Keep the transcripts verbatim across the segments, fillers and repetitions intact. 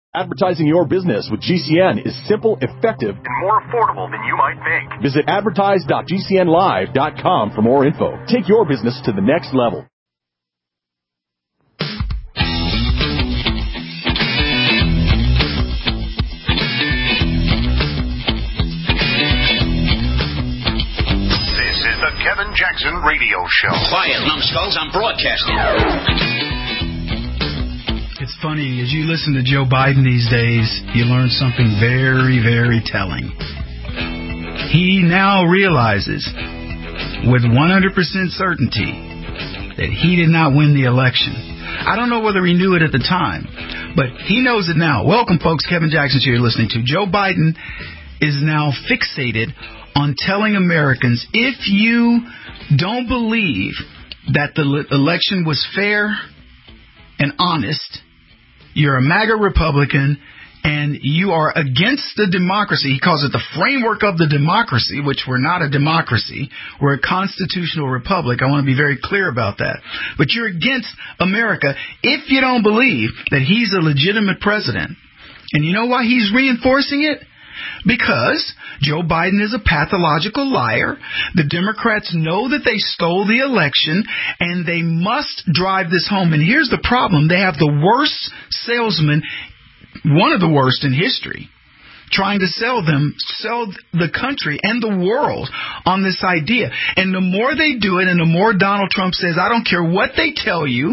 Advertising your business with G C N is simple, effective, and more affordable than you might think. Visit advertise dot g c n live dot com for more info. Take your business to the next level. This is the Kevin Jackson Radio Show. Quiet, numbskulls, I'm broadcasting. It's funny, as you listen to Joe Biden these days, you learn something very, very telling. He now realizes with one hundred percent certainty that he did not win the election. I don't know whether he knew it at the time, but he knows it now. Welcome, folks. Kevin Jackson here you're listening to. Joe Biden is now fixated on telling Americans, if you don't believe that the election was fair and honest, you're a MAGA Republican, and you are against the democracy. He calls it the framework of the democracy, which we're not a democracy. We're a constitutional republic. I want to be very clear about that. But you're against America if you don't believe that he's a legitimate president. And you know why he's reinforcing it? Because Joe Biden is a pathological liar. The Democrats know that they stole the election, and they must drive this home. And here's the problem. They have the worst salesman, one of the worst in history, trying to sell them, sell the country and the world on this idea. And the more they do it, and the more Donald Trump says, I don't care what they tell you,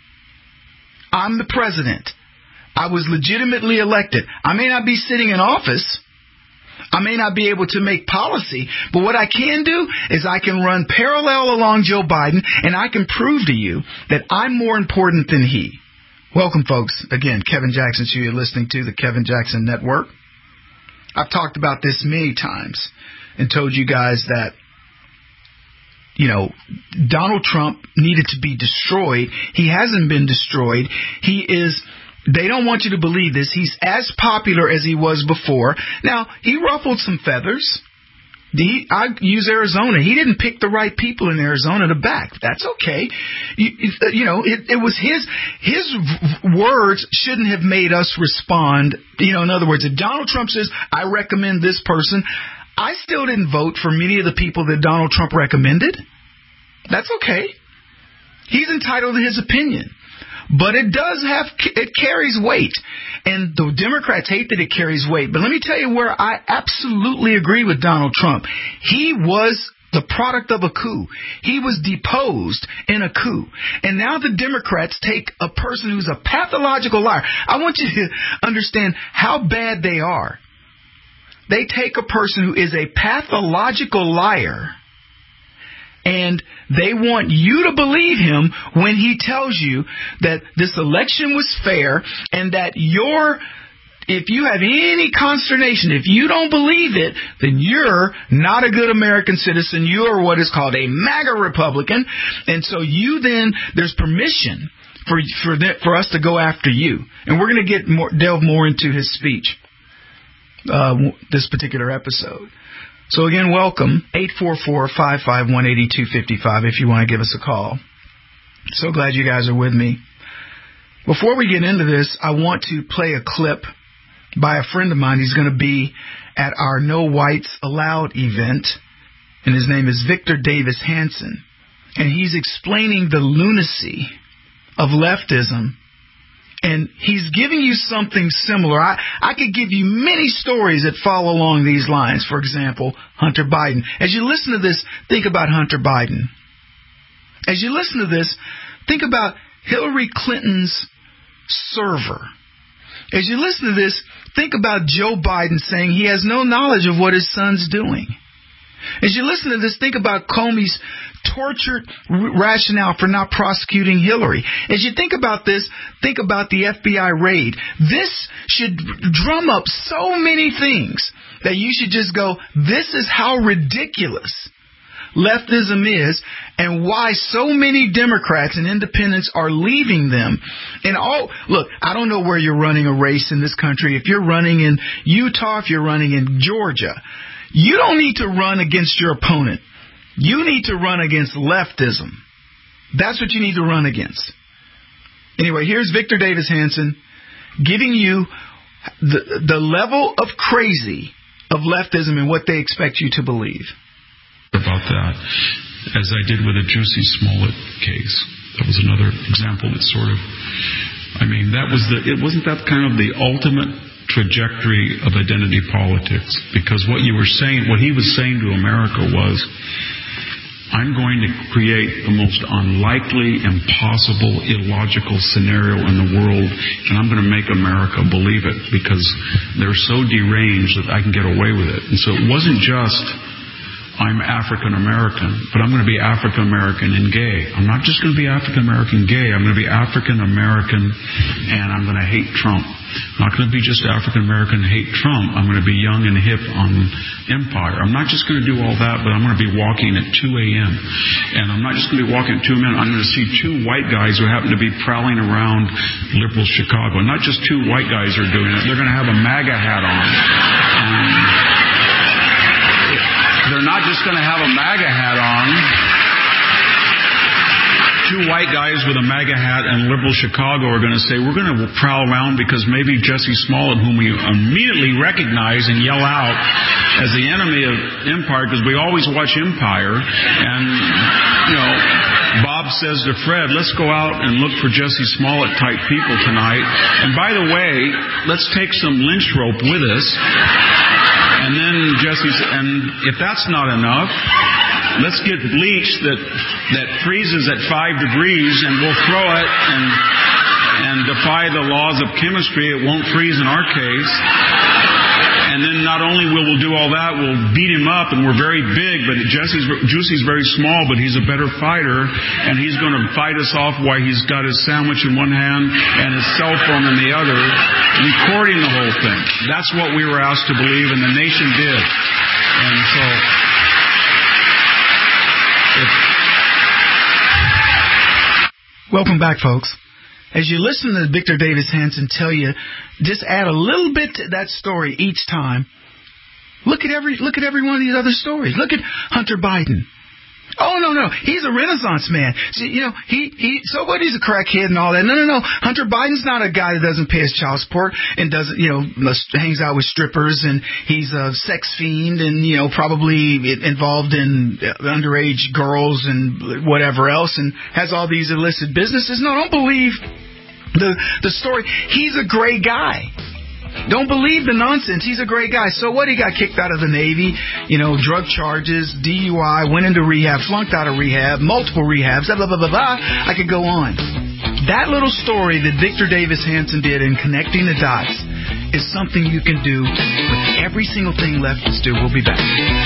I'm the president. I was legitimately elected. I may not be sitting in office. I may not be able to make policy, but what I can do is I can run parallel along Joe Biden, and I can prove to you that I'm more important than he. Welcome, folks. Again, Kevin Jackson, you're listening to the Kevin Jackson Network. I've talked about this many times and told you guys that, you know, Donald Trump needed to be destroyed. He hasn't been destroyed. He is... They don't want you to believe this. He's as popular as he was before. Now, he ruffled some feathers. He, I use Arizona. He didn't pick the right people in Arizona to back. That's okay. You, you know, it, it was his his words shouldn't have made us respond. You know, in other words, if Donald Trump says, I recommend this person, I still didn't vote for many of the people that Donald Trump recommended. That's okay. He's entitled to his opinion. But it does have, it carries weight. And the Democrats hate that it carries weight. But let me tell you where I absolutely agree with Donald Trump. He was the product of a coup. He was deposed in a coup. And now the Democrats take a person who's a pathological liar. I want you to understand how bad they are. They take a person who is a pathological liar, and they want you to believe him when he tells you that this election was fair and that you're, if you have any consternation, if you don't believe it, then you're not a good American citizen. You are what is called a MAGA Republican. And so you then, there's permission for for, the, for us to go after you. And we're going to get more, delve more into his speech, uh, this particular episode. So again, welcome, eight four four, five five one, eight two five five if you want to give us a call. So glad you guys are with me. Before we get into this, I want to play a clip by a friend of mine. He's going to be at our No Whites Allowed event, and his name is Victor Davis Hanson. And he's explaining the lunacy of leftism. And he's giving you something similar. I, I could give you many stories that follow along these lines. For example, Hunter Biden. As you listen to this, think about Hunter Biden. As you listen to this, think about Hillary Clinton's server. As you listen to this, think about Joe Biden saying he has no knowledge of what his son's doing. As you listen to this, think about Comey's tortured rationale for not prosecuting Hillary. As you think about this, think about the F B I raid. This should drum up so many things that you should just go, this is how ridiculous leftism is and why so many Democrats and independents are leaving them. And all, look, I don't know where you're running a race in this country. If you're running in Utah, if you're running in Georgia, you don't need to run against your opponent. You need to run against leftism. That's what you need to run against. Anyway, here's Victor Davis Hanson giving you the the level of crazy of leftism and what they expect you to believe. About that, as I did with the Jussie Smollett case, that was another example that sort of, I mean, that was the, it wasn't that kind of the ultimate trajectory of identity politics, because what you were saying, what he was saying to America was, I'm going to create the most unlikely, impossible, illogical scenario in the world, and I'm going to make America believe it, because they're so deranged that I can get away with it. And so it wasn't just, I'm African American, but I'm going to be African American and gay. I'm not just going to be African American gay. I'm going to be African American, and I'm going to hate Trump. I'm not going to be just African American and hate Trump. I'm going to be young and hip on Empire. I'm not just going to do all that, but I'm going to be walking at two a.m. And I'm not just going to be walking at two a.m. I'm going to see two white guys who happen to be prowling around liberal Chicago. Not just two white guys are doing it. They're going to have a MAGA hat on. Um, They're not just going to have a MAGA hat on. Two white guys with a MAGA hat and liberal Chicago are going to say, we're going to prowl around because maybe Jussie Smollett, whom we immediately recognize and yell out as the enemy of Empire, because we always watch Empire, and, you know, Bob says to Fred, let's go out and look for Jussie Smollett type people tonight. And by the way, let's take some lynch rope with us. And then Jesse's, and if that's not enough, let's get bleach that that freezes at five degrees, and we'll throw it and and defy the laws of chemistry. It won't freeze in our case. And then not only will we do all that, we'll beat him up, and we're very big, but Jesse's Juicie's very small, but he's a better fighter, and he's going to fight us off while he's got his sandwich in one hand and his cell phone in the other, recording the whole thing. That's what we were asked to believe, and the nation did. And so, welcome back, folks. As you listen to Victor Davis Hanson tell you, just add a little bit to that story each time. Look at every look at every one of these other stories. Look at Hunter Biden. Oh, no, no. He's a Renaissance man. See, you know, he, he, so what? He's a crackhead and all that. No, no, no. Hunter Biden's not a guy that doesn't pay his child support and doesn't, you know, hangs out with strippers, and he's a sex fiend and, you know, probably involved in underage girls and whatever else, and has all these illicit businesses. No, don't believe the, the story. He's a great guy. Don't believe the nonsense. He's a great guy. So what? He got kicked out of the Navy, you know, drug charges, D U I, went into rehab, flunked out of rehab, multiple rehabs, blah, blah, blah, blah, blah. I could go on. That little story that Victor Davis Hanson did in connecting the dots is something you can do with every single thing leftists do. We'll be back.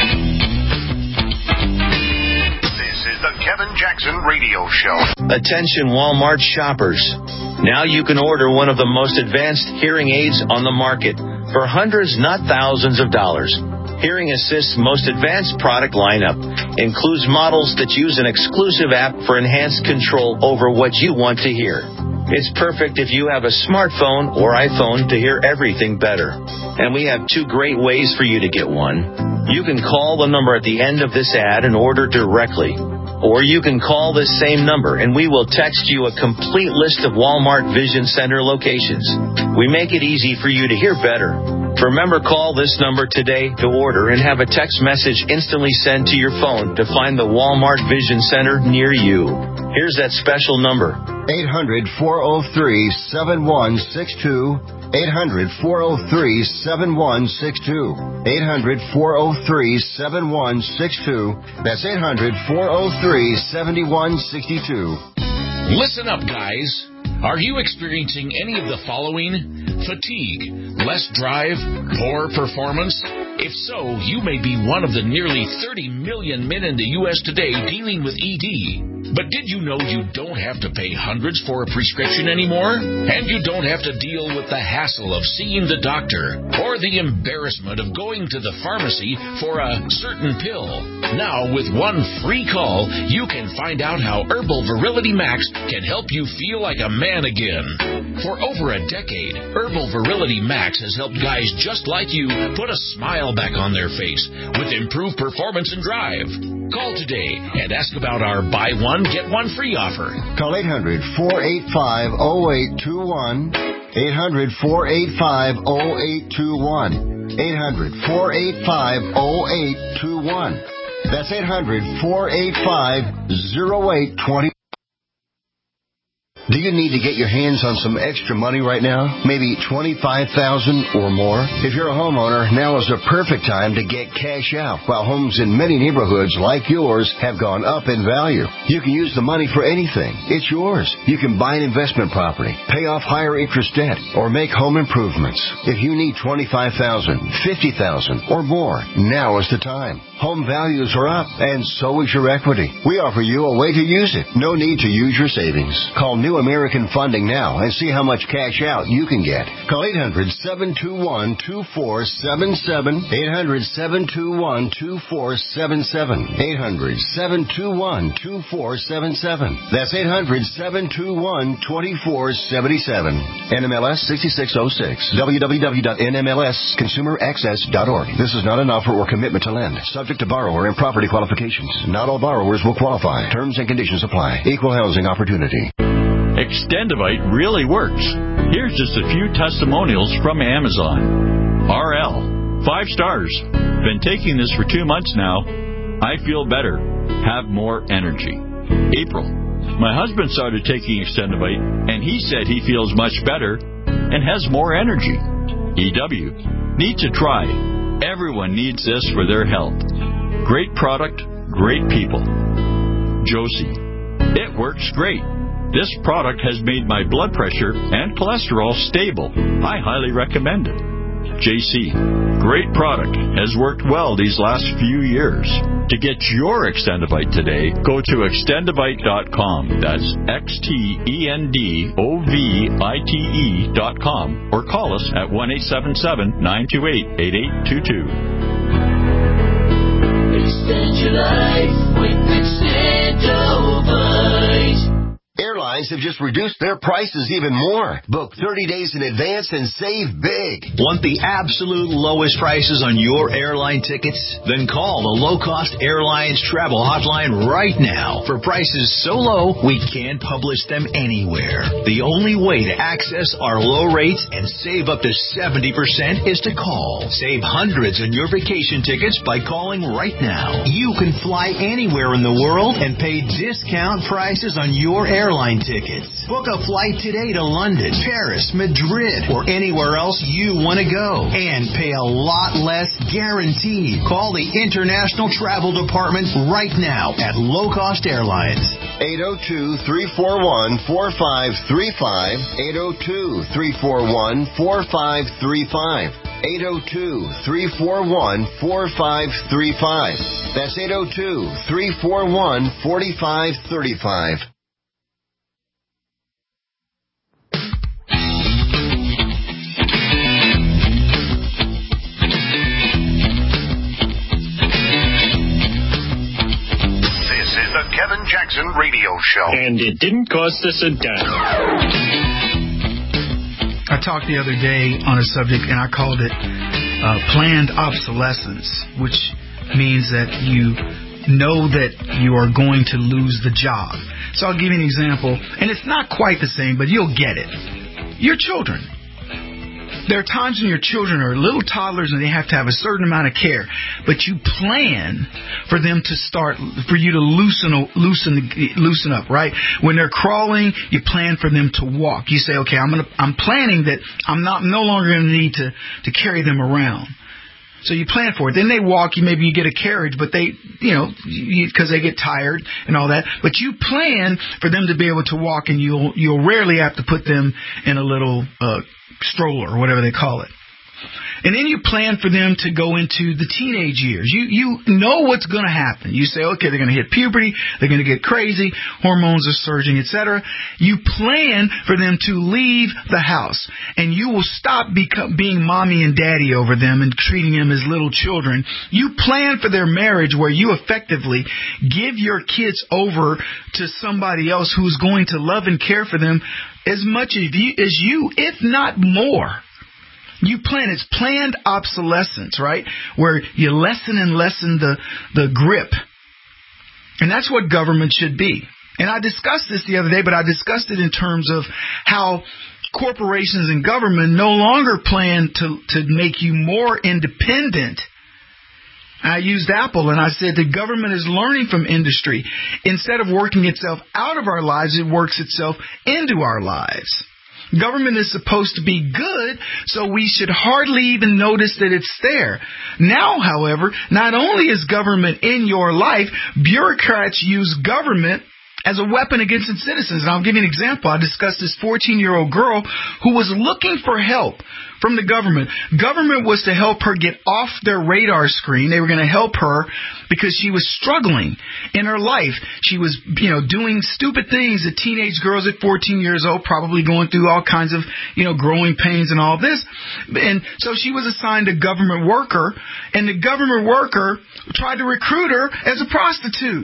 This is the Kevin Jackson Radio Show. Attention Walmart shoppers. Now you can order one of the most advanced hearing aids on the market for hundreds, not thousands of dollars. Hearing Assist's most advanced product lineup includes models that use an exclusive app for enhanced control over what you want to hear. It's perfect if you have a smartphone or iPhone to hear everything better. And we have two great ways for you to get one. You can call the number at the end of this ad and order directly. Or you can call this same number and we will text you a complete list of Walmart Vision Center locations. We make it easy for you to hear better. Remember, call this number today to order and have a text message instantly sent to your phone to find the Walmart Vision Center near you. Here's that special number. eight hundred, four oh three, seven one six two. eight hundred, four oh three, seven one six two. eight hundred, four oh three, seven one six two. That's eight hundred, four oh three, seven one six two. Listen up, guys. Are you experiencing any of the following? Fatigue, less drive, poor performance? If so, you may be one of the nearly thirty million men in the U S today dealing with E D. But did you know you don't have to pay hundreds for a prescription anymore? And you don't have to deal with the hassle of seeing the doctor or the embarrassment of going to the pharmacy for a certain pill. Now, with one free call, you can find out how Herbal Virility Max can help you feel like a man again. For over a decade, Herbal Virility Max has helped guys just like you put a smile back on their face with improved performance and drive. Call today and ask about our buy one, get one free offer. Call eight hundred, four eight five, oh eight two one. eight hundred, four eight five, oh eight two one. eight hundred, four eight five, oh eight two one. That's eight hundred, four eight five, oh eight two one. Do you need to get your hands on some extra money right now? Maybe twenty-five thousand dollars or more? If you're a homeowner, now is the perfect time to get cash out while homes in many neighborhoods like yours have gone up in value. You can use the money for anything. It's yours. You can buy an investment property, pay off higher interest debt, or make home improvements. If you need twenty-five thousand dollars, fifty thousand dollars or more, now is the time. Home values are up, and so is your equity. We offer you a way to use it. No need to use your savings. Call New American Funding now and see how much cash out you can get. Call eight hundred, seven two one, two four seven seven, eight hundred, seven two one, two four seven seven, eight hundred, seven two one, two four seven seven. That's eight hundred, seven two one, two four seven seven. N M L S sixty-six oh six. w w w dot n m l s consumer access dot org. This is not an offer or commitment to lend. Subject to borrower and property qualifications. Not all borrowers will qualify. Terms and conditions apply. Equal housing opportunity. Extendivite really works. Here's just a few testimonials from Amazon. R L, five stars. Been taking this for two months now. I feel better. Have more energy. April, my husband started taking Extendivite, and he said he feels much better and has more energy. E W, need to try. Everyone needs this for their health. Great product, great people. Josie, it works great. This product has made my blood pressure and cholesterol stable. I highly recommend it. J C, great product. Has worked well these last few years. To get your Extendivite today, go to extendivite dot com. That's X T E N D O V I T E dot com. Or call us at one eight seven seven, nine two eight, eight eight two two. Extend your life with Extendivite. Airlines have just reduced their prices even more. Book thirty days in advance and save big. Want the absolute lowest prices on your airline tickets? Then call the Low Cost Airlines Travel Hotline right now. For prices so low, we can't publish them anywhere. The only way to access our low rates and save up to seventy percent is to call. Save hundreds on your vacation tickets by calling right now. You can fly anywhere in the world and pay discount prices on your airline tickets. Book a flight today to London, Paris, Madrid, or anywhere else you want to go. And pay a lot less guaranteed. Call the International Travel Department right now at Low Cost Airlines. eight oh two, three four one, four five three five. eight oh two, three four one, four five three five. eight oh two, three four one, four five three five. That's eight oh two, three four one, four five three five. The Kevin Jackson Radio Show. And it didn't cost us a dime. I talked the other day on a subject, and I called it uh, planned obsolescence, which means that you know that you are going to lose the job. So I'll give you an example, and it's not quite the same, but you'll get it. Your children. There are times when your children are little toddlers and they have to have a certain amount of care, but you plan for them to start, for you to loosen, loosen, loosen up, right? When they're crawling, you plan for them to walk. You say, okay, I'm gonna, I'm planning that I'm not no longer going to need to to carry them around. So you plan for it. Then they walk. You maybe you get a carriage, but they, you know, because they get tired and all that. But you plan for them to be able to walk, and you'll you'll rarely have to put them in a little uh, stroller or whatever they call it. And then you plan for them to go into the teenage years. You you know what's going to happen. You say, okay, they're going to hit puberty, they're going to get crazy, hormones are surging, et cetera. You plan for them to leave the house, and you will stop become, being mommy and daddy over them and treating them as little children. You plan for their marriage where you effectively give your kids over to somebody else who's going to love and care for them as much as you, as you if not more. You plan, it's planned obsolescence, right? Where you lessen and lessen the, the grip. And that's what government should be. And I discussed this the other day, but I discussed it in terms of how corporations and government no longer plan to, to make you more independent. I used Apple, and I said the government is learning from industry. Instead of working itself out of our lives, it works itself into our lives. Government is supposed to be good, so we should hardly even notice that it's there. Now, however, not only is government in your life, bureaucrats use government as a weapon against its citizens. And I'll give you an example. I discussed this fourteen-year-old girl who was looking for help from the government. Government was to help her get off their radar screen. They were going to help her because she was struggling in her life. She was, you know, doing stupid things that teenage girls at fourteen years old, probably going through all kinds of, you know, growing pains and all this. And so she was assigned a government worker, and the government worker tried to recruit her as a prostitute.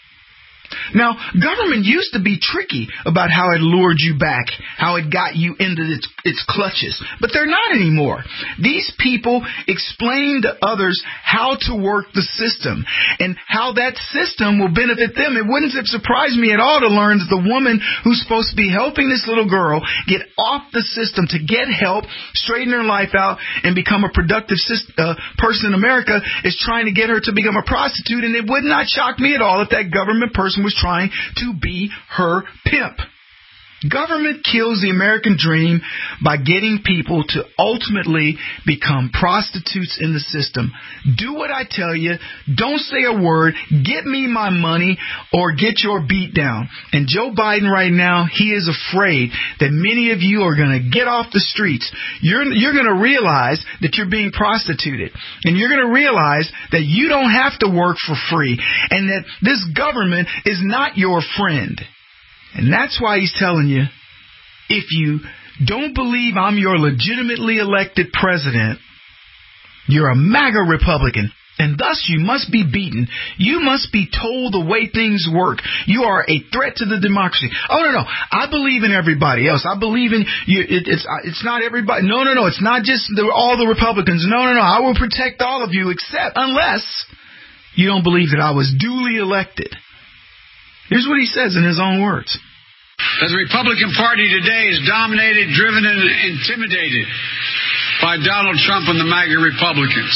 Now, government used to be tricky about how it lured you back, how it got you into its, its clutches, but they're not anymore. These people explain to others how to work the system and how that system will benefit them. It wouldn't have surprised me at all to learn that the woman who's supposed to be helping this little girl get off the system to get help, straighten her life out, and become a productive uh, person in America is trying to get her to become a prostitute, and it would not shock me at all if that government person was trying to be her pimp. Government kills the American dream by getting people to ultimately become prostitutes in the system. Do what I tell you. Don't say a word. Get me my money or get your beat down. And Joe Biden right now, he is afraid that many of you are going to get off the streets. You're, you're going to realize that you're being prostituted. And you're going to realize that you don't have to work for free. And that this government is not your friend. And that's why he's telling you, if you don't believe I'm your legitimately elected president, you're a MAGA Republican, and thus you must be beaten. You must be told the way things work. You are a threat to the democracy. Oh, no, no. I believe in everybody else. I believe in you. It, it's it's not everybody. No, no, no. It's not just the, all the Republicans. No, no, no. I will protect all of you, except unless you don't believe that I was duly elected. Here's what he says in his own words. The Republican Party today is dominated, driven, and intimidated by Donald Trump and the MAGA Republicans.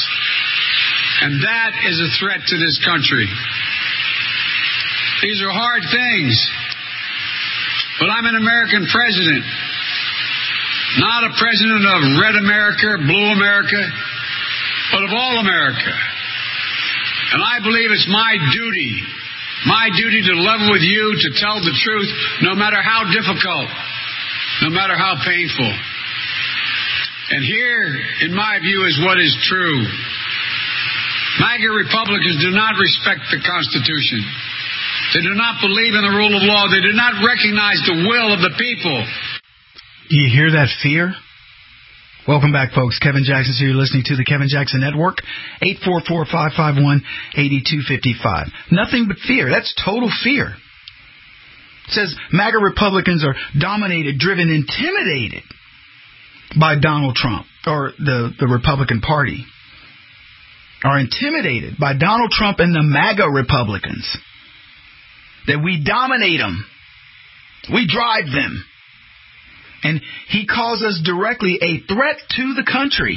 And that is a threat to this country. These are hard things. But I'm an American president. Not a president of red America, blue America, but of all America. And I believe it's my duty My duty to level with you, to tell the truth, no matter how difficult, no matter how painful. And here, in my view, is what is true. MAGA Republicans do not respect the Constitution. They do not believe in the rule of law. They do not recognize the will of the people. Do you hear that fear? Welcome back, folks. Kevin Jackson here. You're listening to the Kevin Jackson Network. eight four four, five five one, eight two five five. Nothing but fear. That's total fear. It says MAGA Republicans are dominated, driven, intimidated by Donald Trump, or the, the Republican Party. Are intimidated by Donald Trump and the MAGA Republicans. That we dominate them. We drive them. And he calls us directly a threat to the country.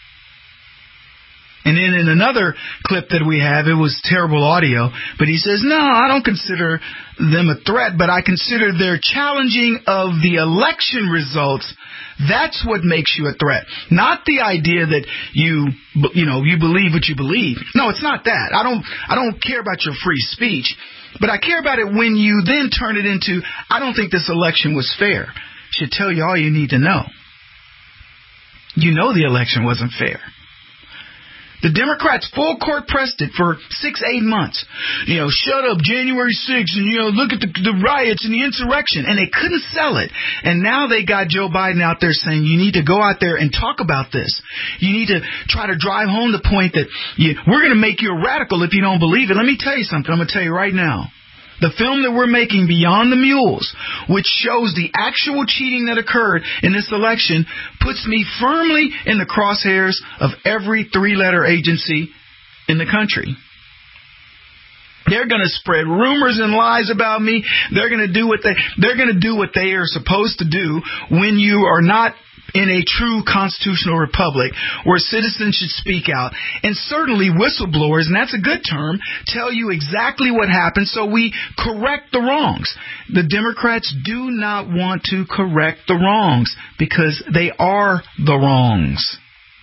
And then in another clip that we have, it was terrible audio, but he says, no, I don't consider them a threat, but I consider their challenging of the election results. That's what makes you a threat. Not the idea that you, you know, you believe what you believe. No, it's not that. I don't, I don't care about your free speech, but I care about it when you then turn it into, I don't think this election was fair. Should tell you all you need to know. You know the election wasn't fair. The Democrats full court pressed it for six, eight months. You know, shut up January sixth and, you know, look at the, the riots and the insurrection. And they couldn't sell it. And now they got Joe Biden out there saying you need to go out there and talk about this. You need to try to drive home the point that you, we're going to make you a radical if you don't believe it. Let me tell you something. I'm going to tell you right now. The film that we're making, Beyond the Mules, which shows the actual cheating that occurred in this election, puts me firmly in the crosshairs of every three-letter agency in the country. They're going to spread rumors and lies about me. They're going to do what they they're going to do what they are supposed to do when you are not in a true constitutional republic where citizens should speak out. And certainly whistleblowers, and that's a good term, tell you exactly what happened so we correct the wrongs. The Democrats do not want to correct the wrongs because they are the wrongs.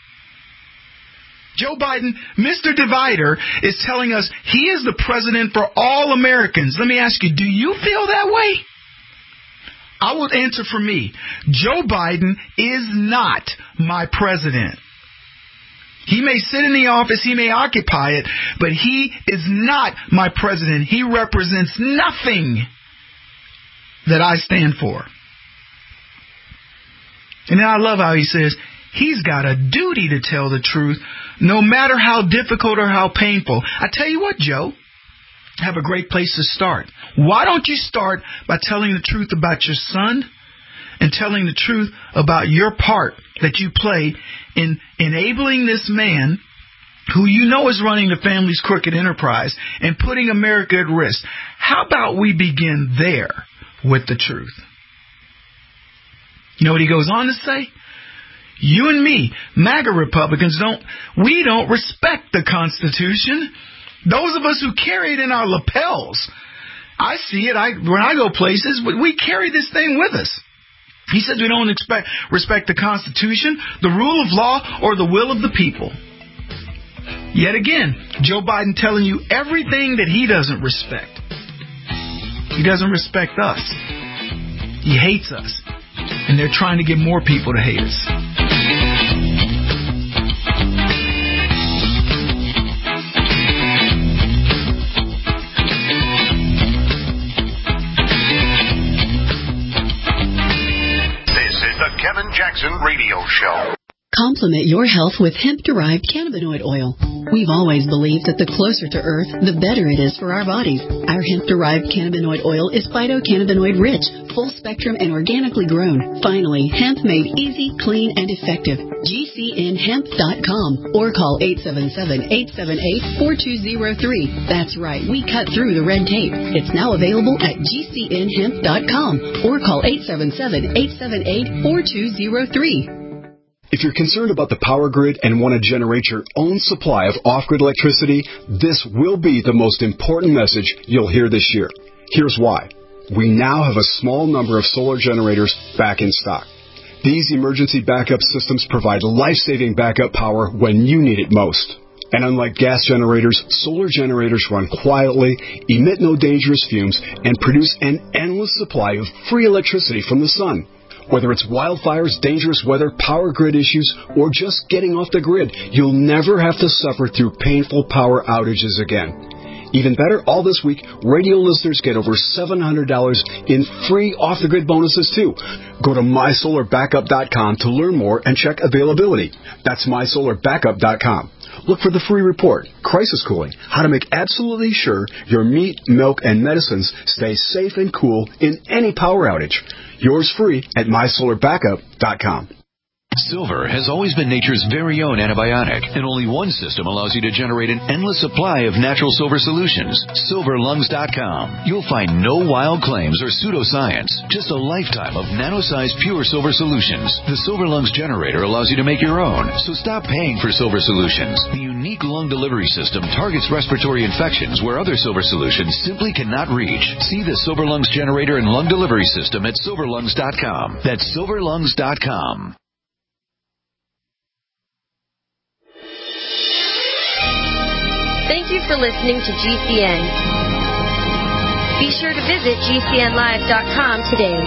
Joe Biden, Mister Divider, is telling us he is the president for all Americans. Let me ask you, do you feel that way? I will answer for me. Joe Biden is not my president. He may sit in the office, he may occupy it, but he is not my president. He represents nothing that I stand for. And then I love how he says, he's got a duty to tell the truth, no matter how difficult or how painful. I tell you what, Joe, I have a great place to start. Why don't you start by telling the truth about your son and telling the truth about your part that you play in enabling this man who you know is running the family's crooked enterprise and putting America at risk? How about we begin there with the truth? You know what he goes on to say? You and me, MAGA Republicans, don't, we don't respect the Constitution. Those of us who carry it in our lapels, I see it, I, when I go places, we carry this thing with us. He says we don't expect, respect the Constitution, the rule of law, or the will of the people. Yet again, Joe Biden telling you everything that he doesn't respect. He doesn't respect us. He hates us. And they're trying to get more people to hate us. This is the Kevin Jackson Radio Show. Complement your health with hemp-derived cannabinoid oil. We've always believed that the closer to Earth, the better it is for our bodies. Our hemp-derived cannabinoid oil is phytocannabinoid-rich, full-spectrum, and organically grown. Finally, hemp made easy, clean, and effective. G C N hemp dot com or call eight seven seven, eight seven eight, four two zero three. That's right, we cut through the red tape. It's now available at G C N hemp dot com or call eight seven seven, eight seven eight, four two zero three. If you're concerned about the power grid and want to generate your own supply of off-grid electricity, this will be the most important message you'll hear this year. Here's why. We now have a small number of solar generators back in stock. These emergency backup systems provide life-saving backup power when you need it most. And unlike gas generators, solar generators run quietly, emit no dangerous fumes, and produce an endless supply of free electricity from the sun. Whether it's wildfires, dangerous weather, power grid issues, or just getting off the grid, you'll never have to suffer through painful power outages again. Even better, all this week, radio listeners get over seven hundred dollars in free off-the-grid bonuses, too. Go to my solar backup dot com to learn more and check availability. That's my solar backup dot com. Look for the free report, Crisis Cooling, how to make absolutely sure your meat, milk, and medicines stay safe and cool in any power outage. Yours free at my solar backup dot com. Silver has always been nature's very own antibiotic, and only one system allows you to generate an endless supply of natural silver solutions. silver lungs dot com. You'll find no wild claims or pseudoscience, just a lifetime of nano-sized pure silver solutions. The Silver Lungs generator allows you to make your own, so stop paying for silver solutions. The unique lung delivery system targets respiratory infections where other silver solutions simply cannot reach. See the Silver Lungs generator and lung delivery system at silver lungs dot com. That's silver lungs dot com. Thank you for listening to G C N. Be sure to visit G C N live dot com today.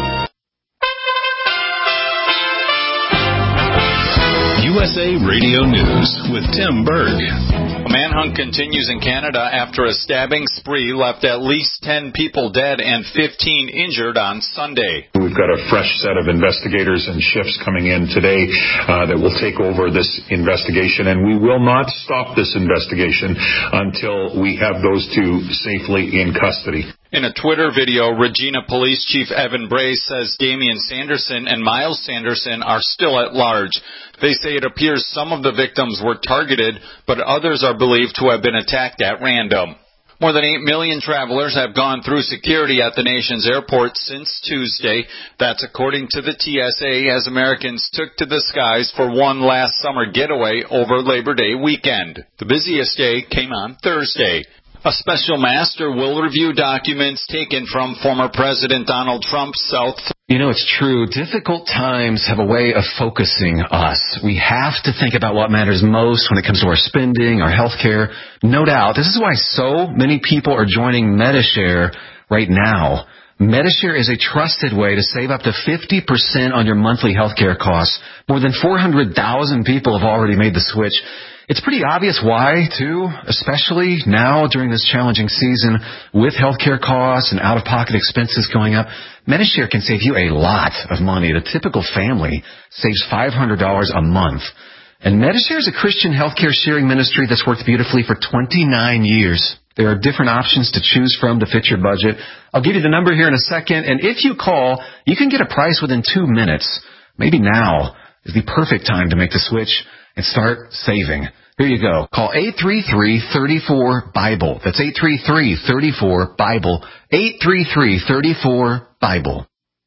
U S A Radio News with Tim Berg. A manhunt continues in Canada after a stabbing spree left at least ten people dead and fifteen injured on Sunday. We've got a fresh set of investigators and shifts coming in today uh, that will take over this investigation, and we will not stop this investigation until we have those two safely in custody. In a Twitter video, Regina Police Chief Evan Bray says Damian Sanderson and Miles Sanderson are still at large. They say it appears some of the victims were targeted, but others are believed to have been attacked at random. More than eight million travelers have gone through security at the nation's airports since Tuesday. That's according to the T S A, as Americans took to the skies for one last summer getaway over Labor Day weekend. The busiest day came on Thursday. A special master will review documents taken from former President Donald Trump's South. You know, it's true. Difficult times have a way of focusing us. We have to think about what matters most when it comes to our spending, our health care. No doubt. This is why so many people are joining Medi-Share right now. Medi-Share is a trusted way to save up to fifty percent on your monthly health care costs. More than four hundred thousand people have already made the switch. It's pretty obvious why, too, especially now during this challenging season with healthcare costs and out-of-pocket expenses going up. Medi-Share can save you a lot of money. The typical family saves five hundred dollars a month. And Medi-Share is a Christian healthcare sharing ministry that's worked beautifully for twenty-nine years. There are different options to choose from to fit your budget. I'll give you the number here in a second, and if you call, you can get a price within two minutes. Maybe now is the perfect time to make the switch and start saving. Here you go. Call eight three three, three four, BIBLE. That's eight three three, three four, BIBLE. eight three three, three four, BIBLE.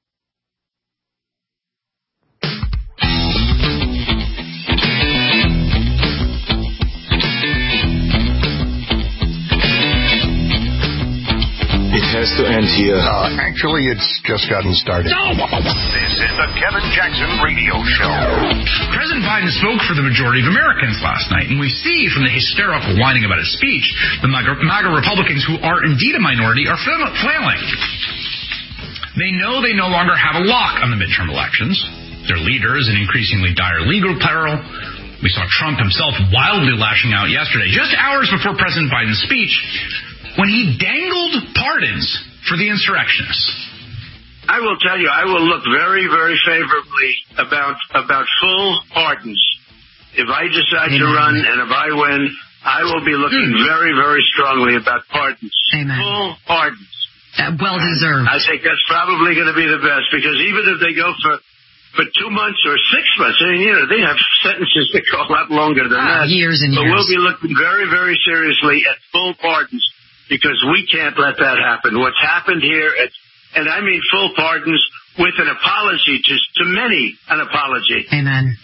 It has to end here. Uh, actually, it's just gotten started. No! This is the Kevin Jackson Radio Show. President Biden spoke for the majority of Americans last night, and we see from the hysterical whining about his speech, the MAGA, MAGA Republicans, who are indeed a minority, are flailing. They know they no longer have a lock on the midterm elections. Their leader is in increasingly dire legal peril. We saw Trump himself wildly lashing out yesterday, just hours before President Biden's speech, when he dangled pardons for the insurrectionists. I will tell you, I will look very, very favorably about about full pardons. If I decide Amen. to run and if I win, I will be looking mm. very, very strongly about pardons. Amen. Full pardons. Uh, well deserved. I think that's probably going to be the best, because even if they go for for two months or six months, I mean, you know, they have sentences that go a lot longer than uh, that. Years and but years. But we'll be looking very, very seriously at full pardons, because we can't let that happen. What's happened here, and I mean full pardons with an apology to, to many, an apology. Amen.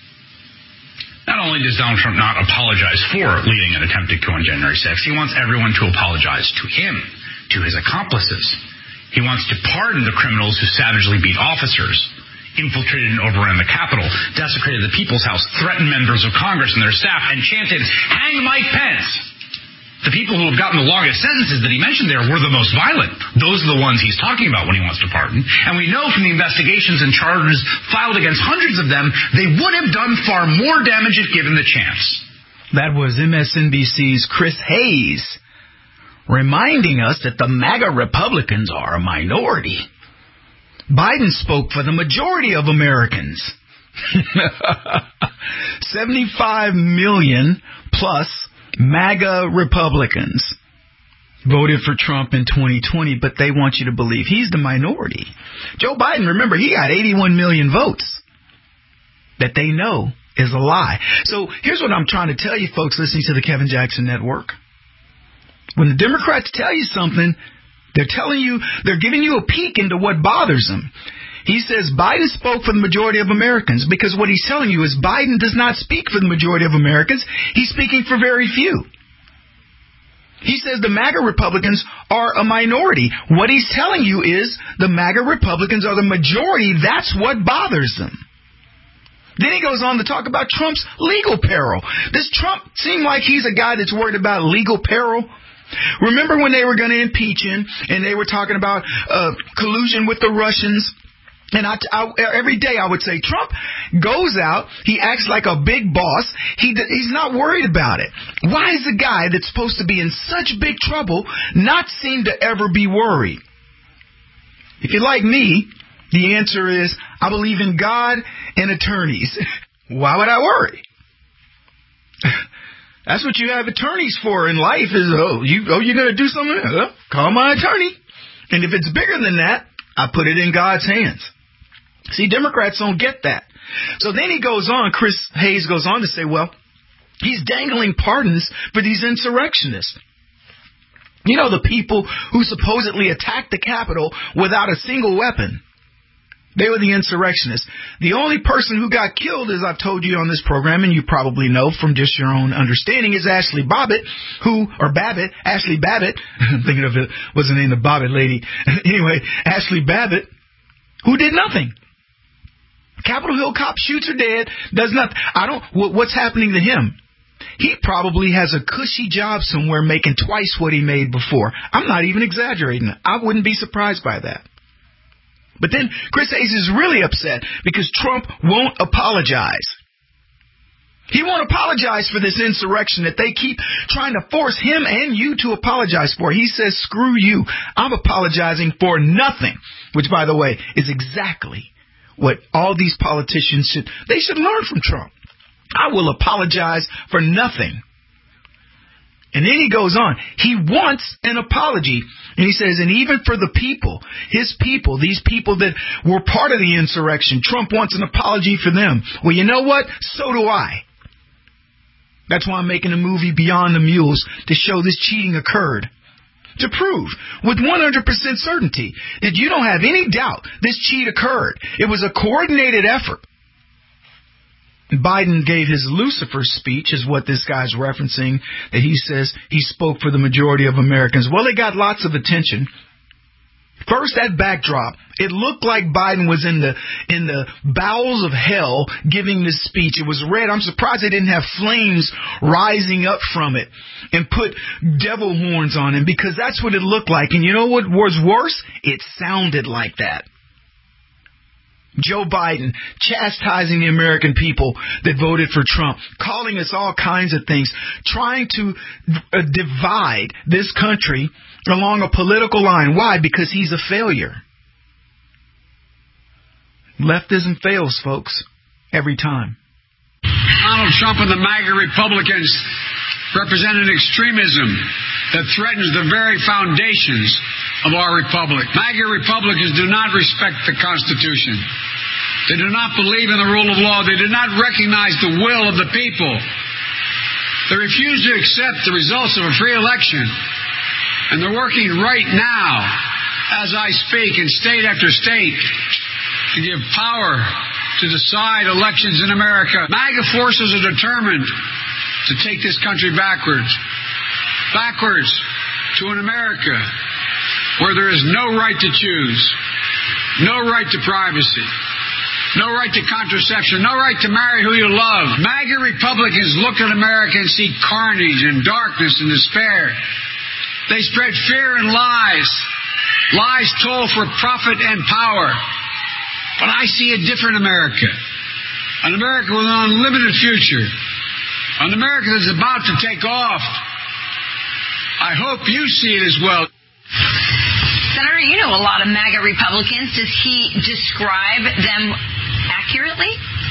Not only does Donald Trump not apologize for leading an attempted coup on January sixth, he wants everyone to apologize to him, to his accomplices. He wants to pardon the criminals who savagely beat officers, infiltrated and overran the Capitol, desecrated the People's House, threatened members of Congress and their staff, and chanted, "Hang Mike Pence." The people who have gotten the longest sentences that he mentioned there were the most violent. Those are the ones he's talking about when he wants to pardon. And we know from the investigations and charges filed against hundreds of them, they would have done far more damage if given the chance. That was M S N B C's Chris Hayes reminding us that the MAGA Republicans are a minority. Biden spoke for the majority of Americans. seventy-five million plus MAGA Republicans voted for Trump in twenty twenty, but they want you to believe he's the minority. Joe Biden, remember, he got eighty-one million votes that they know is a lie. So here's what I'm trying to tell you folks listening to the Kevin Jackson Network. When the Democrats tell you something, they're telling you, they're giving you a peek into what bothers them. He says Biden spoke for the majority of Americans, because what he's telling you is Biden does not speak for the majority of Americans. He's speaking for very few. He says the MAGA Republicans are a minority. What he's telling you is the MAGA Republicans are the majority. That's what bothers them. Then he goes on to talk about Trump's legal peril. Does Trump seem like he's a guy that's worried about legal peril? Remember when they were going to impeach him and they were talking about uh, collusion with the Russians? And I, I, every day I would say, Trump goes out, he acts like a big boss, he, he's not worried about it. Why is a guy that's supposed to be in such big trouble not seem to ever be worried? If you're like me, the answer is, I believe in God and attorneys. Why would I worry? That's what you have attorneys for in life is, oh, you, oh, you're going to do something? Uh, call my attorney. And if it's bigger than that, I put it in God's hands. See, Democrats don't get that. So then he goes on, Chris Hayes goes on to say, well, he's dangling pardons for these insurrectionists. You know, the people who supposedly attacked the Capitol without a single weapon. They were the insurrectionists. The only person who got killed, as I've told you on this program, and you probably know from just your own understanding, is Ashley Babbitt, who, or Babbitt, Ashley Babbitt, I'm thinking of it, was the name of the Babbitt lady. Anyway, Ashley Babbitt, who did nothing. Capitol Hill cop shoots her dead, does nothing. I don't, what's happening to him? He probably has a cushy job somewhere making twice what he made before. I'm not even exaggerating. I wouldn't be surprised by that. But then Chris Hayes is really upset because Trump won't apologize. He won't apologize for this insurrection that they keep trying to force him and you to apologize for. He says, screw you. I'm apologizing for nothing. Which, by the way, is exactly what all these politicians should, they should learn from Trump. I will apologize for nothing. And then he goes on. He wants an apology. And he says, and even for the people, his people, these people that were part of the insurrection, Trump wants an apology for them. Well, you know what? So do I. That's why I'm making a movie Beyond the Mules to show this cheating occurred. To prove with one hundred percent certainty that you don't have any doubt this cheat occurred. It was a coordinated effort. Biden gave his Lucifer speech, is what this guy's referencing, that he says he spoke for the majority of Americans. Well, it got lots of attention. First, that backdrop. It looked like Biden was in the in the bowels of hell giving this speech. It was red. I'm surprised they didn't have flames rising up from it and put devil horns on him, because that's what it looked like. And you know what was worse? It sounded like that. Joe Biden chastising the American people that voted for Trump, calling us all kinds of things, trying to uh, divide this country along a political line. Why? Because he's a failure. Leftism fails, folks, every time. Donald Trump and the MAGA Republicans represent an extremism that threatens the very foundations of our republic. MAGA Republicans do not respect the Constitution. They do not believe in the rule of law. They do not recognize the will of the people. They refuse to accept the results of a free election. And they're working right now, as I speak, in state after state, to give power to decide elections in America. MAGA forces are determined to take this country backwards. Backwards to an America where there is no right to choose, no right to privacy, no right to contraception, no right to marry who you love. MAGA Republicans look at America and see carnage and darkness and despair. They spread fear and lies. Lies told for profit and power. But I see a different America. An America with an unlimited future. An America that's about to take off. I hope you see it as well. Senator, you know a lot of MAGA Republicans. Does he describe them accurately?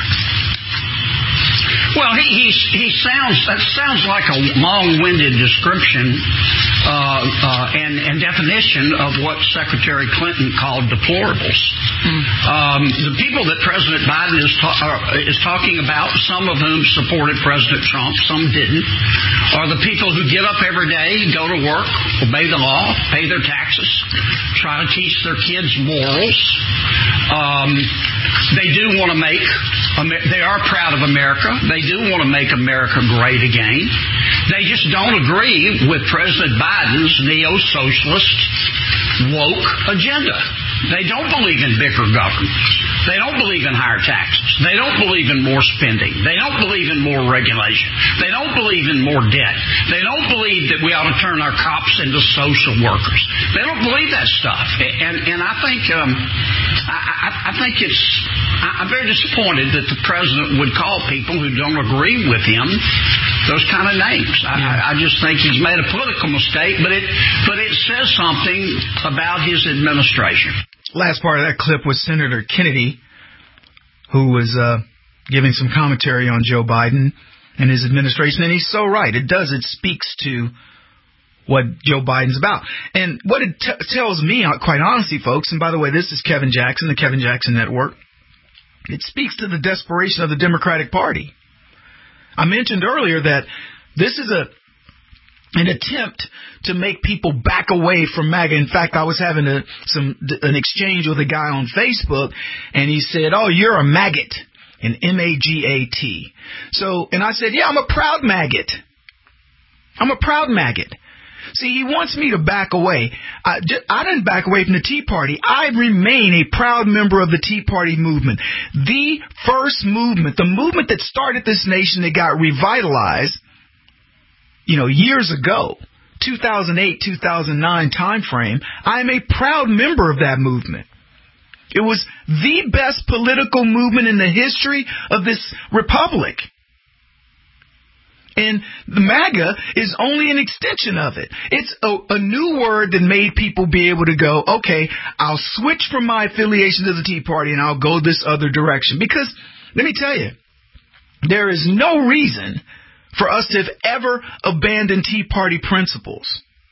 Well, he he, he sounds that sounds like a long-winded description uh, uh, and, and definition of what Secretary Clinton called deplorables. Mm. Um, the people that President Biden is ta- uh, is talking about, some of whom supported President Trump, some didn't, are the people who get up every day, go to work, obey the law, pay their taxes, try to teach their kids morals. Um, they do want to make. They are proud of America. They do want to make America great again. They just don't agree with President Biden's neo-socialist woke agenda. They don't believe in bigger government. They don't believe in higher taxes. They don't believe in more spending. They don't believe in more regulation. They don't believe in more debt. They don't believe that we ought to turn our cops into social workers. They don't believe that stuff. And and I think um, I, I, I think it's I'm very disappointed that the president would call people who don't agree with him those kind of names. I, I just think he's made a political mistake, but it but it says something about his administration. Last part of that clip was Senator Kennedy, who was uh, giving some commentary on Joe Biden and his administration. And he's so right. It does. It speaks to what Joe Biden's about. And what it t- tells me, quite honestly, folks, and by the way, this is Kevin Jackson, the Kevin Jackson Network. It speaks to the desperation of the Democratic Party. I mentioned earlier that this is a an attempt to make people back away from MAGA. In fact, I was having a, some an exchange with a guy on Facebook, and he said, "Oh, you're a maggot," an M A G A T. So, and I said, "Yeah, I'm a proud maggot. I'm a proud maggot." See, he wants me to back away. I, I didn't back away from the Tea Party. I remain a proud member of the Tea Party movement. The first movement, the movement that started this nation, that got revitalized, you know, years ago, two thousand eight, two thousand nine time frame. I am a proud member of that movement. It was the best political movement in the history of this republic. And the MAGA is only an extension of it. It's a, a new word that made people be able to go, okay, I'll switch from my affiliation to the Tea Party and I'll go this other direction. Because, let me tell you, there is no reason for us to have ever abandoned Tea Party principles.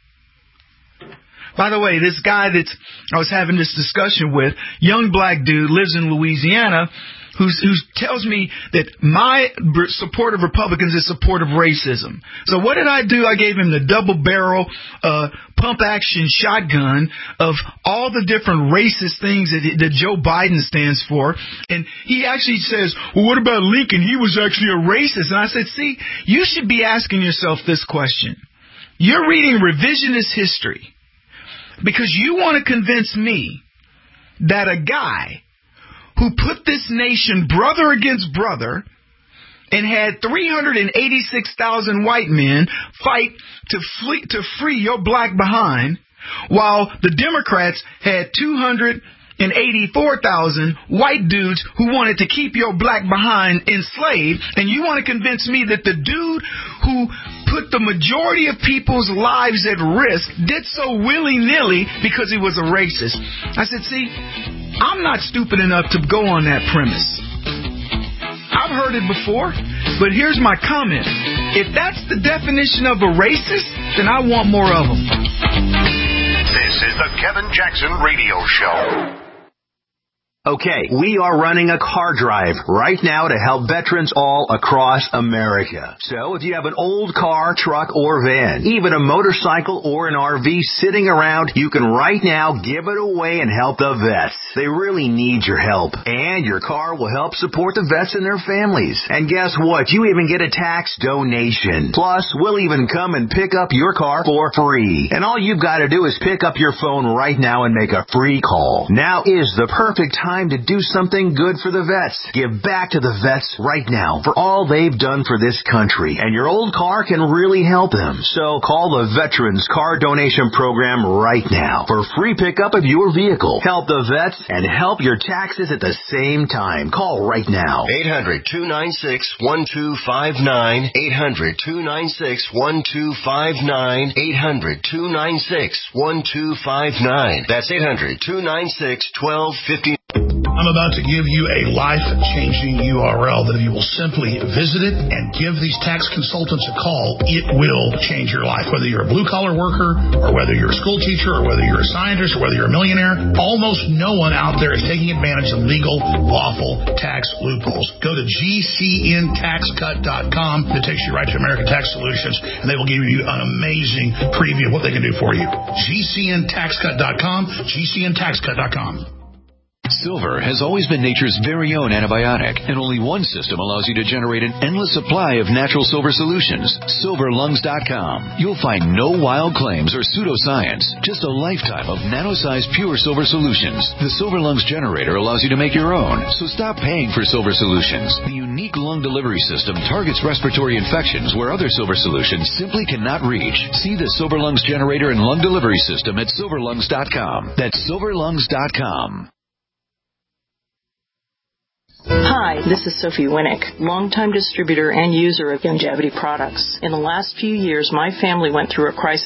By the way, this guy that I was having this discussion with, young black dude, lives in Louisiana, who's, who tells me that my support of Republicans is support of racism. So what did I do? I gave him the double barrel uh, pump action shotgun of all the different racist things that, that Joe Biden stands for. And he actually says, well, what about Lincoln? He was actually a racist. And I said, see, you should be asking yourself this question. You're reading revisionist history because you want to convince me that a guy who put this nation brother against brother and had three hundred eighty-six thousand white men fight to flee, to free your black behind, while the Democrats had two hundred eighty-four thousand white dudes who wanted to keep your black behind enslaved, and you want to convince me that the dude who put the majority of people's lives at risk did so willy-nilly because he was a racist. I said, see, I'm not stupid enough to go on that premise. I've heard it before, but here's my comment. If that's the definition of a racist, then I want more of them. This is the Kevin Jackson Radio Show. Okay, we are running a car drive right now to help veterans all across America. So if you have an old car, truck, or van, even a motorcycle or an R V sitting around, you can right now give it away and help the vets. They really need your help. And your car will help support the vets and their families. And guess what? You even get a tax donation. Plus, we'll even come and pick up your car for free. And all you've got to do is pick up your phone right now and make a free call. Now is the perfect time to do something good for the vets. Give back to the vets right now for all they've done for this country. And your old car can really help them. So call the Veterans Car Donation Program right now for free pickup of your vehicle. Help the vets and help your taxes at the same time. Call right now. eight hundred, two nine six, one two five nine. eight hundred, two nine six, one two five nine. eight hundred, two nine six, one two five nine. That's eight hundred, two nine six, one two five nine. I'm about to give you a life-changing U R L that if you will simply visit it and give these tax consultants a call, it will change your life. Whether you're a blue-collar worker or whether you're a school teacher or whether you're a scientist or whether you're a millionaire, almost no one out there is taking advantage of legal, lawful tax loopholes. Go to G C N tax cut dot com. It takes you right to American Tax Solutions, and they will give you an amazing preview of what they can do for you. G C N tax cut dot com, G C N tax cut dot com. Silver has always been nature's very own antibiotic, and only one system allows you to generate an endless supply of natural silver solutions. silver lungs dot com. You'll find no wild claims or pseudoscience, just a lifetime of nano-sized pure silver solutions. The Silver Lungs generator allows you to make your own, so stop paying for silver solutions. The unique lung delivery system targets respiratory infections where other silver solutions simply cannot reach. See the Silver Lungs generator and lung delivery system at silver lungs dot com. That's silver lungs dot com. Hi, this is Sophie Winnick, longtime distributor and user of longevity products. In the last few years, my family went through a crisis.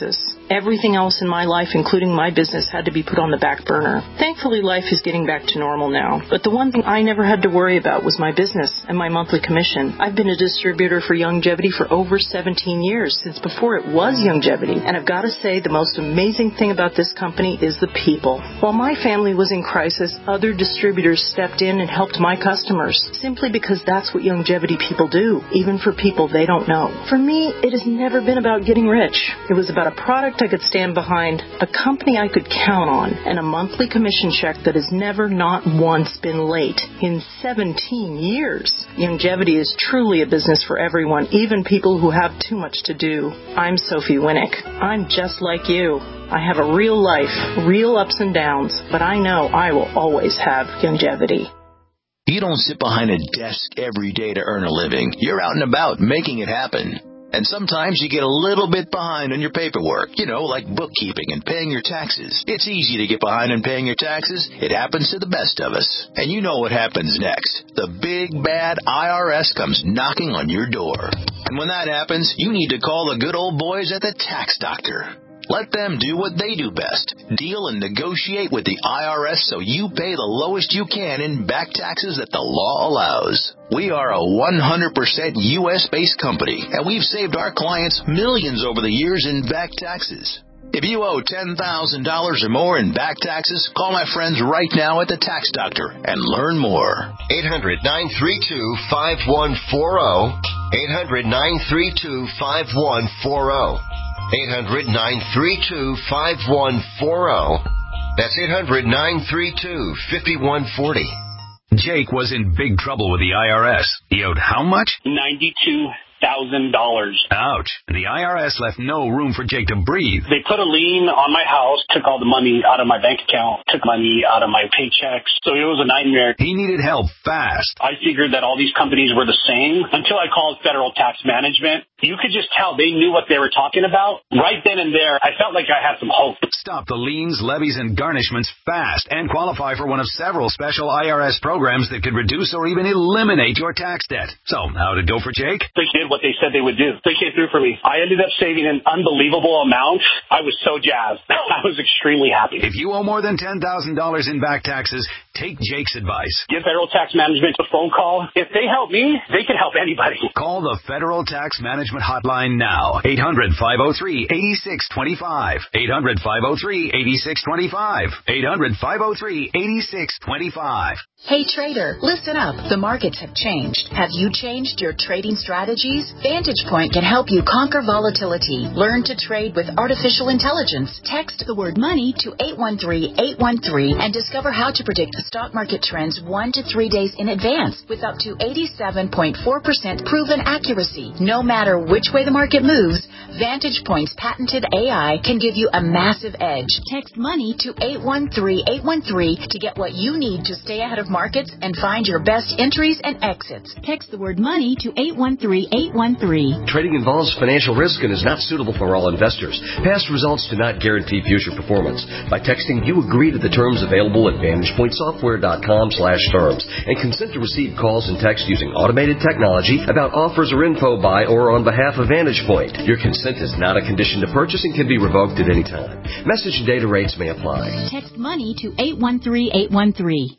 Everything else in my life, including my business, had to be put on the back burner. Thankfully, life is getting back to normal now. But the one thing I never had to worry about was my business and my monthly commission. I've been a distributor for Youngevity for over seventeen years, since before it was Youngevity. And I've got to say, the most amazing thing about this company is the people. While my family was in crisis, other distributors stepped in and helped my customers, simply because that's what Youngevity people do, even for people they don't know. For me, it has never been about getting rich. It was about a product I could stand behind, a company I could count on, and a monthly commission check that has never not once been late in seventeen years. Youngevity is truly a business for everyone, even people who have too much to do. I'm Sophie Winnick. I'm just like you. I have a real life, real ups and downs, but I know I will always have Youngevity. You don't sit behind a desk every day to earn a living. You're out and about making it happen. And sometimes you get a little bit behind on your paperwork, you know, like bookkeeping and paying your taxes. It's easy to get behind on paying your taxes. It happens to the best of us. And you know what happens next. The big, bad I R S comes knocking on your door. And when that happens, you need to call the good old boys at the Tax Doctor. Let them do what they do best. Deal and negotiate with the I R S so you pay the lowest you can in back taxes that the law allows. We are a one hundred percent U S-based company, and we've saved our clients millions over the years in back taxes. If you owe ten thousand dollars or more in back taxes, call my friends right now at the Tax Doctor and learn more. eight hundred, nine three two, five one four zero. eight hundred, nine three two, five one four zero. eight hundred, nine three two, five one four zero. That's eight hundred, nine three two, five one four zero. Jake was in big trouble with the I R S. He owed how much? ninety-two thousand dollars. Ouch. The I R S left no room for Jake to breathe. They put a lien on my house, took all the money out of my bank account, took money out of my paychecks. So it was a nightmare. He needed help fast. I figured that all these companies were the same until I called Federal Tax Management. You could just tell they knew what they were talking about. Right then and there, I felt like I had some hope. Stop the liens, levies, and garnishments fast and qualify for one of several special I R S programs that could reduce or even eliminate your tax debt. So, how did it go for Jake? They did what they said they would do. They came through for me. I ended up saving an unbelievable amount. I was so jazzed. I was extremely happy. If you owe more than ten thousand dollars in back taxes, take Jake's advice. Give Federal Tax Management a phone call. If they help me, they can help anybody. Call the Federal Tax Management Hotline now. eight hundred, five oh three, eight six two five. eight hundred, five oh three, eight six two five. eight hundred, five oh three, eight six two five. Hey trader, listen up. The markets have changed. Have you changed your trading strategies? Vantage Point can help you conquer volatility. Learn to trade with artificial intelligence. Text the word money to eight one three, eight one three and discover how to predict the stock market trends one to three days in advance with up to eighty-seven point four percent proven accuracy. No matter which way the market moves, Vantage Point's patented A I can give you a massive edge. Text money to eight one three, eight one three to get what you need to stay ahead of markets and find your best entries and exits. Text the word money to eight one three, eight one three. Trading involves financial risk and is not suitable for all investors. Past results do not guarantee future performance. By texting, you agree to the terms available at vantage point software dot com slash terms and consent to receive calls and text using automated technology about offers or info by or on behalf of Vantage Point. Your consent is not a condition to purchase and can be revoked at any time. Message and data rates may apply. Text money to eight one three, eight one three.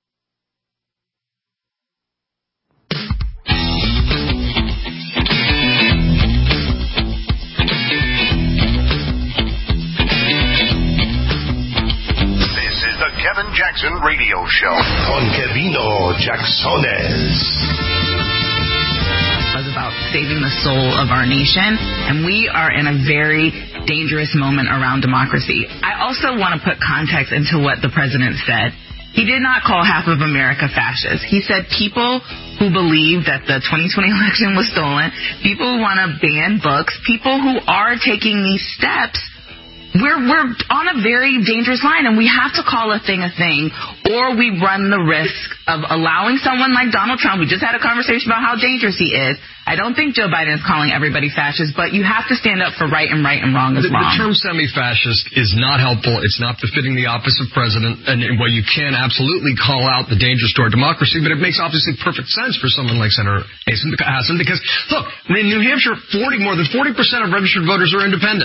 Kevin Jackson Radio Show. Con Kevino Jacksones. Was about saving the soul of our nation, and we are in a very dangerous moment around democracy. I also want to put context into what the president said. He did not call half of America fascist. He said people who believe that the twenty twenty election was stolen, people who want to ban books, people who are taking these steps, We're we're on a very dangerous line, and we have to call a thing a thing, or we run the risk of allowing someone like Donald Trump. We just had a conversation about how dangerous he is. I don't think Joe Biden is calling everybody fascist, but you have to stand up for right and right and wrong is the, wrong. The term semi-fascist is not helpful. It's not befitting the office of president. And, and while you can absolutely call out the dangers to our democracy, but it makes obviously perfect sense for someone like Senator Hassan because, look, in New Hampshire, forty more than forty percent of registered voters are independents.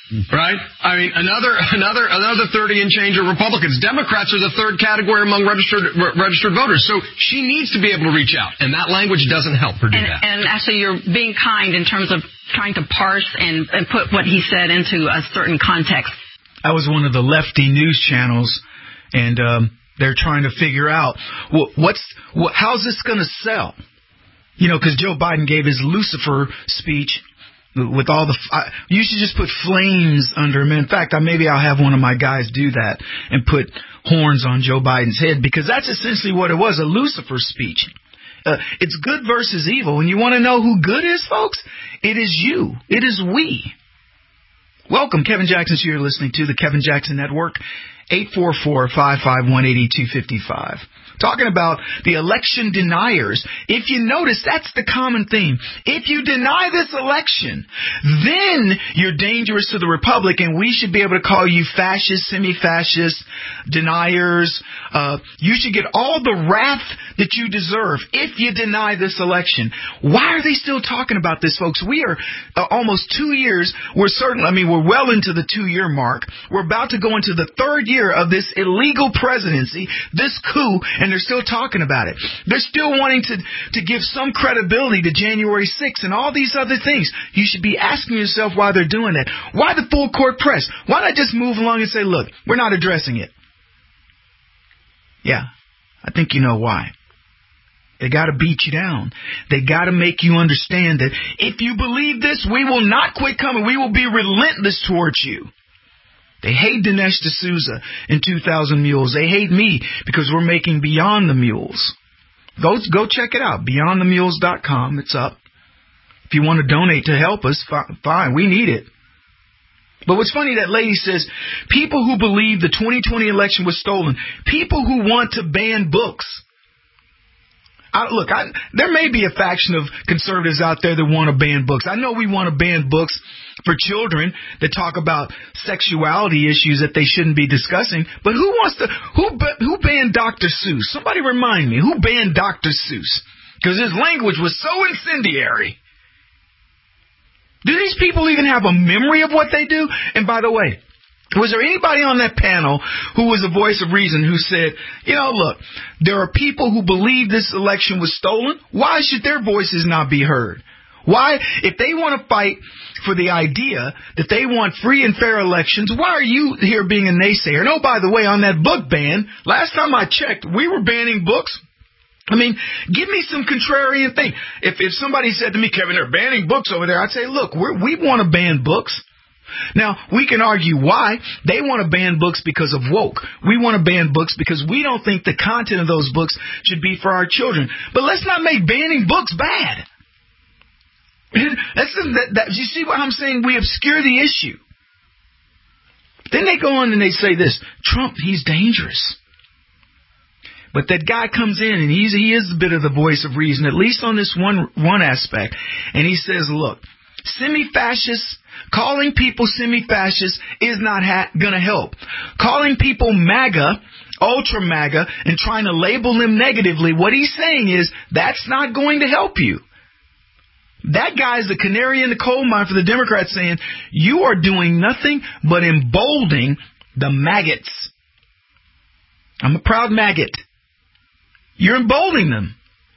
Right? I mean, another another another thirty and change of Republicans. Democrats are the third category among registered re- registered voters. So she needs to be able to reach out, and that language doesn't help her do and, that. And actually, you're being kind in terms of trying to parse and, and put what he said into a certain context. I was one of the lefty news channels, and um, they're trying to figure out well, what's what, how's this going to sell? You know, because Joe Biden gave his Lucifer speech with all the, I, you should just put flames under him. In fact, I, maybe I'll have one of my guys do that and put horns on Joe Biden's head, because that's essentially what it was, a Lucifer speech. Uh, it's good versus evil. And you want to know who good is, folks? It is you. It is we. Welcome, Kevin Jackson. So you're listening to the Kevin Jackson Network, eight four four, five five one, eight two five five. Talking about the election deniers. If you notice, that's the common theme. If you deny this election, then you're dangerous to the republic, and we should be able to call you fascist, semi-fascist, deniers. Uh, you should get all the wrath that you deserve if you deny this election. Why are they still talking about this, folks? We are uh, almost two years. We're certain, I mean, we're well into the two-year mark. We're about to go into the third year of this illegal presidency, this coup, and they're still talking about it. They're still wanting to, to give some credibility to January sixth and all these other things. You should be asking yourself why they're doing that. Why the full court press? Why not just move along and say, look, we're not addressing it? Yeah, I think you know why. They got to beat you down. They got to make you understand that if you believe this, we will not quit coming. We will be relentless towards you. They hate Dinesh D'Souza and two thousand Mules. They hate me because we're making Beyond the Mules. Go go check it out, beyond the mules dot com. It's up. If you want to donate to help us, fine. We need it. But what's funny, that lady says, people who believe the twenty twenty election was stolen, people who want to ban books. I, look, I, there may be a faction of conservatives out there that want to ban books. I know we want to ban books for children that talk about sexuality issues that they shouldn't be discussing. But who wants to, who, who banned Doctor Seuss? Somebody remind me, who banned Doctor Seuss? Because his language was so incendiary. Do these people even have a memory of what they do? And by the way, was there anybody on that panel who was a voice of reason who said, you know, look, there are people who believe this election was stolen. Why should their voices not be heard? Why, if they want to fight for the idea that they want free and fair elections, why are you here being a naysayer? And oh, by the way, on that book ban, last time I checked, we were banning books. I mean, give me some contrarian thing. If if somebody said to me, Kevin, they're banning books over there, I'd say, look, we're, we want to ban books. Now, we can argue why. They want to ban books because of woke. We want to ban books because we don't think the content of those books should be for our children. But let's not make banning books bad. That's that, that, you see what I'm saying? We obscure the issue. Then they go on and they say this, Trump, he's dangerous. But that guy comes in and he's he is a bit of the voice of reason, at least on this one one aspect. And he says, look, semi-fascists, calling people semi-fascists is not ha- going to help. Calling people MAGA, ultra MAGA, and trying to label them negatively, what he's saying is that's not going to help you. That guy's the canary in the coal mine for the Democrats, saying you are doing nothing but emboldening the maggots. I'm a proud maggot. You're emboldening them.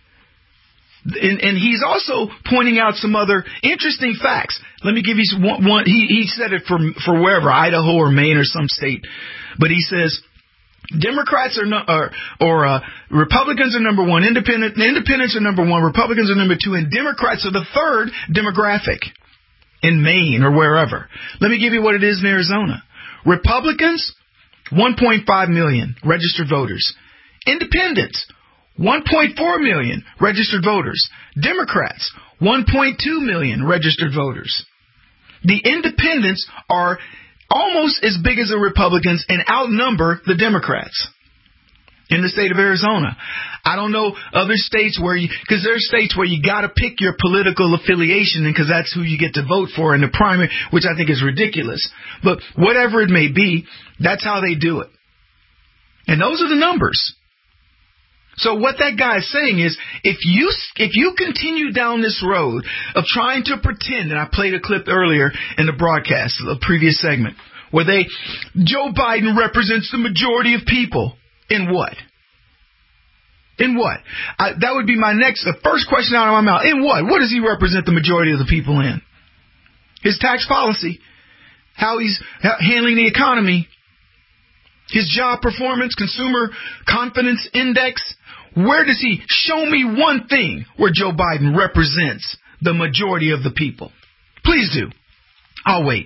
And, and he's also pointing out some other interesting facts. Let me give you some, one. one he, he said it for, for wherever, Idaho or Maine or some state. But he says Democrats are, no, or, or uh, Republicans are number one, independent, independents are number one, Republicans are number two, and Democrats are the third demographic in Maine or wherever. Let me give you what it is in Arizona. Republicans, one point five million registered voters. Independents, one point four million registered voters. Democrats, one point two million registered voters. The independents are almost as big as the Republicans and outnumber the Democrats in the state of Arizona. I don't know other states where you, because there are states where you got to pick your political affiliation because that's who you get to vote for in the primary, which I think is ridiculous. But whatever it may be, that's how they do it. And those are the numbers. So what that guy is saying is, if you if you continue down this road of trying to pretend, and I played a clip earlier in the broadcast, the previous segment, where they, Joe Biden represents the majority of people. In what? In what? I, that would be my next, the first question out of my mouth. In what? What does he represent the majority of the people in? His tax policy, how he's handling the economy, his job performance, consumer confidence index. Where does he, show me one thing where Joe Biden represents the majority of the people. Please do. I'll wait.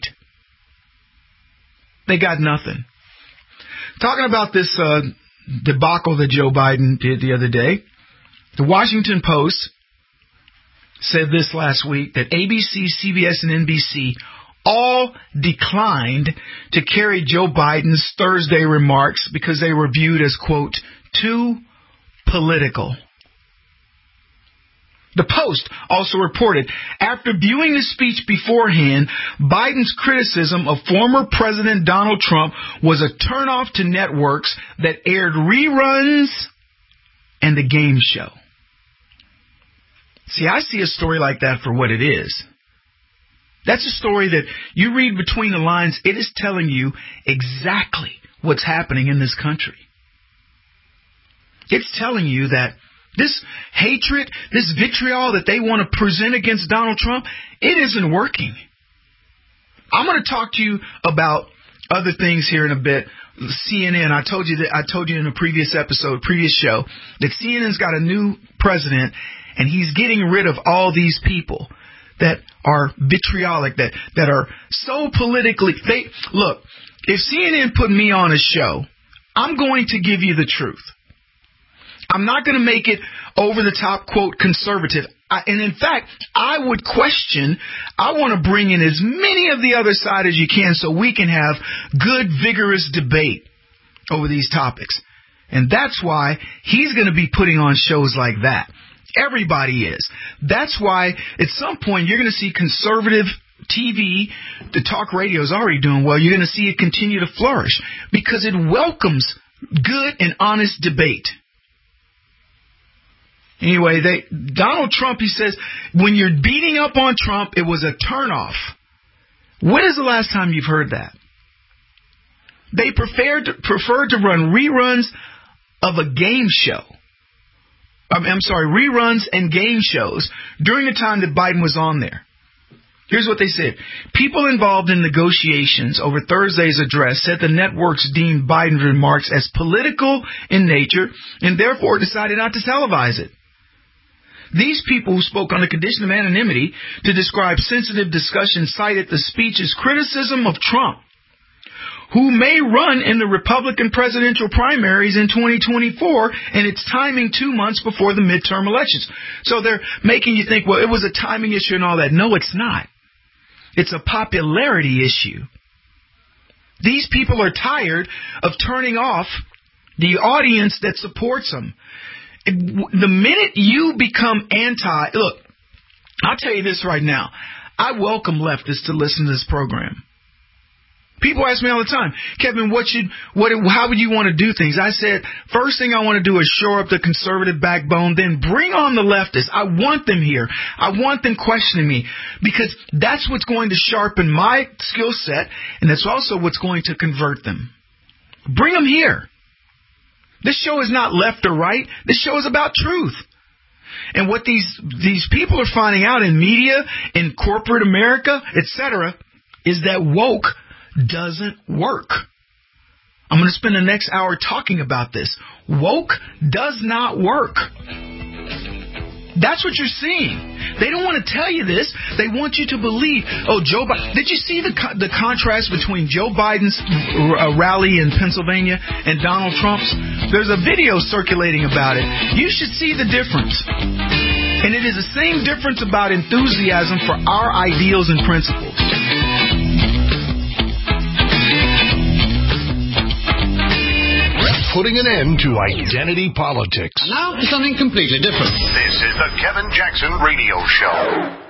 They got nothing. Talking about this uh, debacle that Joe Biden did the other day, the Washington Post said this last week, that A B C, C B S, and N B C all declined to carry Joe Biden's Thursday remarks because they were viewed as, quote, too political. The Post also reported, after viewing the speech beforehand, Biden's criticism of former President Donald Trump was a turnoff to networks that aired reruns and the game show. See, I see a story like that for what it is. That's a story that you read between the lines. It is telling you exactly what's happening in this country. It's telling you that this hatred, this vitriol that they want to present against Donald Trump, it isn't working. I'm going to talk to you about other things here in a bit. C N N, I told you that I told you in a previous episode, previous show, that C N N's got a new president, and he's getting rid of all these people that are vitriolic, that that are so politically. They look, if C N N put me on a show, I'm going to give you the truth. I'm not going to make it over the top, quote, conservative. I, and in fact, I would question, I want to bring in as many of the other side as you can so we can have good, vigorous debate over these topics. And that's why he's going to be putting on shows like that. Everybody is. That's why at some point you're going to see conservative T V, the talk radio is already doing well. You're going to see it continue to flourish because it welcomes good and honest debate. Anyway, they, Donald Trump, he says, when you're beating up on Trump, it was a turnoff. When is the last time you've heard that? They preferred to, preferred to run reruns of a game show. I'm, I'm sorry, reruns and game shows during the time that Biden was on there. Here's what they said. People involved in negotiations over Thursday's address said the networks deemed Biden's remarks as political in nature and therefore decided not to televise it. These people who spoke on the condition of anonymity to describe sensitive discussions cited the speech's criticism of Trump, who may run in the Republican presidential primaries in twenty twenty-four, and it's timing two months before the midterm elections. So they're making you think, well, it was a timing issue and all that. No, it's not. It's a popularity issue. These people are tired of turning off the audience that supports them. The minute you become anti, look, I'll tell you this right now. I welcome leftists to listen to this program. People ask me all the time, Kevin, what should, what, how would you want to do things? I said, first thing I want to do is shore up the conservative backbone, then bring on the leftists. I want them here. I want them questioning me because that's what's going to sharpen my skill set, and that's also what's going to convert them. Bring them here. This show is not left or right. This show is about truth. And what these these people are finding out in media, in corporate America, et cetera, is that woke doesn't work. I'm going to spend the next hour talking about this. Woke does not work. That's what you're seeing. They don't want to tell you this. They want you to believe, oh, Joe Biden. Did you see the the contrast between Joe Biden's uh, rally in Pennsylvania and Donald Trump's? There's a video circulating about it. You should see the difference. And it is the same difference about enthusiasm for our ideals and principles. Putting an end to identity politics. Now, something completely different. This is the Kevin Jackson Radio Show.